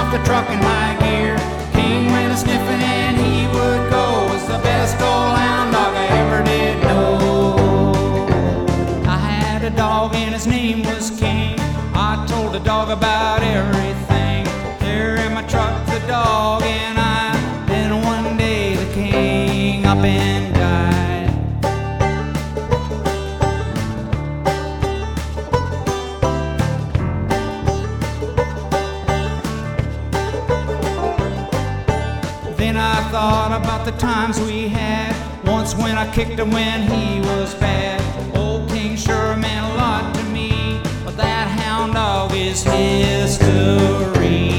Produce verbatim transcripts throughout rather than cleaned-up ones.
off the truck in high gear. King went a sniffing and he would go. Was the best old hound dog I ever did know. I had a dog and his name was King. I told the dog about everything. There in my truck, the dog and I. Then one day the king up and died. Then I thought about the times we had. Once when I kicked him when he was bad. Old King sure meant a lot to me, but that hound dog is history.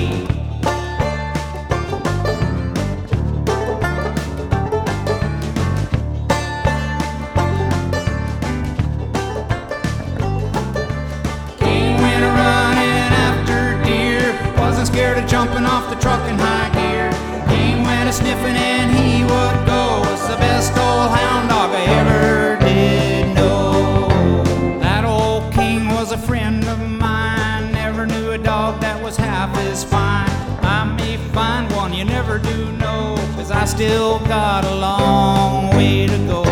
King went a running after deer, wasn't scared of jumping off the truck in high gear. King went a sniffing and he would go. Was the best old hound dog I ever did know. That old King was a friend of mine. Never knew a dog that was half as fine. I may find one, you never do know, 'cause I still got a long way to go.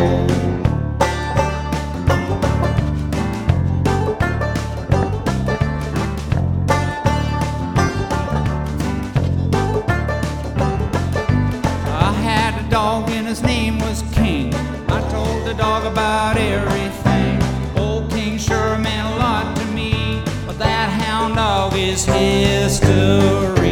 Dog and his name was King. I told the dog about everything. Old King sure meant a lot to me, but that hound dog is history.